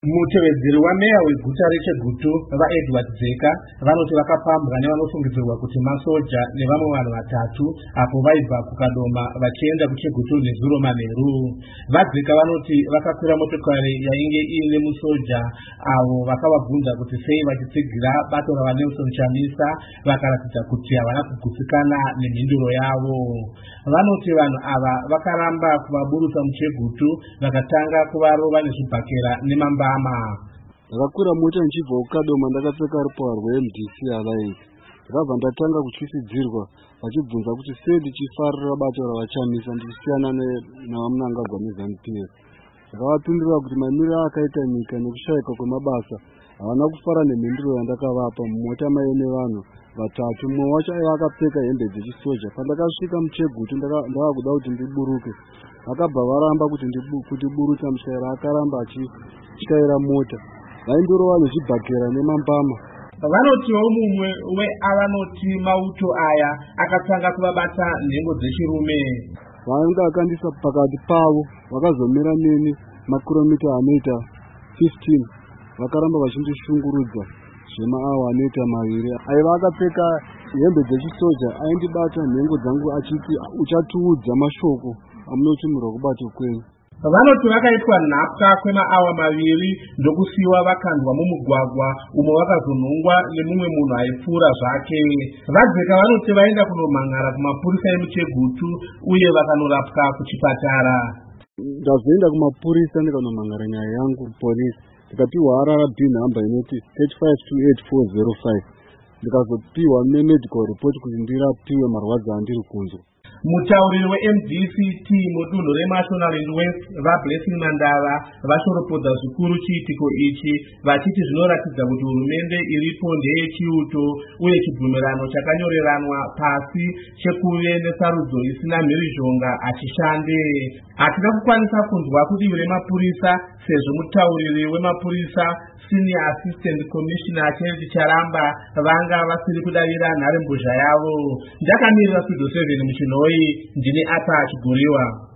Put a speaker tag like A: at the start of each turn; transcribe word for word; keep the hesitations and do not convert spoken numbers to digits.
A: Mutevedzeri wameya weguta reChegutu vaEdward Dzeka vanoti vakapambwa nevanofungidzirwa kuti masoja nevamwe vanhu vatatu apo vaibva kuKadoma vachienda kuChegutu nezuro manheru. VaDzeka vanoti vakakwira motokari yainge iine musoja avo vakavabvunza kuti sei vachitsigira bato ravaNelson Chamisa vakaratidza kuti havana kugutsikana nemhinduro yavo. Vanoti vanhu ava vakaramba kuvaburusa muChegutu vakatanga kuvarova nezvibhakera nemamba.
B: Ndakakwira mota ndichibva kuKadoma ndakapfeka rupahwa rweM D C Alliance. Ndakabva ndatanga kutyisidzirwa vachibvunza kuti sei ndichifarira bato ravachamisa ndichisiyana navaMnangagwa neZANU P F. Ndakavapindura kuti mamiriro akaita nyika nekushayika kwemabasa havana kufara nemhinduro yandakavapa. Mumota maine vanhu vatatu, mumwe wacho aiva akapfeka hembe dzechisoja. Pandakasvika muChegutu ndavakuda kuti ndiburuke, vakabva varamba kuti ndiburutsa. Mushayiri akaramba achityaira mota, vaindorova nezvibhakera nemambama.
A: Vanotiwo mumwe weavanoti mauto aya akatanga kuvabata nhengo dzechirume.
B: Vanga akandisa pakati pavo, vakazomira neni makiromita anoita fifteen. Vakaramba vachindishungurudza zvemaawa anoita maviri. Aiva akapfeka hembe dzechisoja, aindibata nhengo dzangu achiti uchatiudza mashoko amunotumirwa kubato kwenyu.
A: Vanoti vakaitwa nhapwa kwemaawa maviri ndokusiyiwa vakandwa mumugwagwa umo vakazonhongwa nemumwe munhu aipfuura zvake. VaDzeka vanoti vaenda kunomhan'ara kumapurisa emuChegutu uye vakanorapwa kuchipatara.
B: Ndazoenda kumapurisa ndikanomhan'ara nyaya yangu polisi, ndikapiwa R R B nhamba inoti three five two eight four zero five, ndikazopiwa nemedical report kuti ndirapiwe marwadzo andiri kunzwa.
A: Mutauriri weM D C T mudunhu reMashonaland West vaBlessing Mandava vashoropodza zvikuru chiitiko ichi vachiti zvinoratidza kuti hurumende iripo ndeyechiuto uye chibvumirano chakanyoreranwa pasi chekuve nesarudzo isina mhirizhonga achishande. Hatina kukwanisa kunzwa kudivi remapurisa sezvo mutauriri wemapurisa Senior Assistant Commissioner Kennedy Charamba vanga vasiri kudavira nharembozha yavo. Ndakamirira Studio seven muChinoi, ndini Ata Chiguriwa.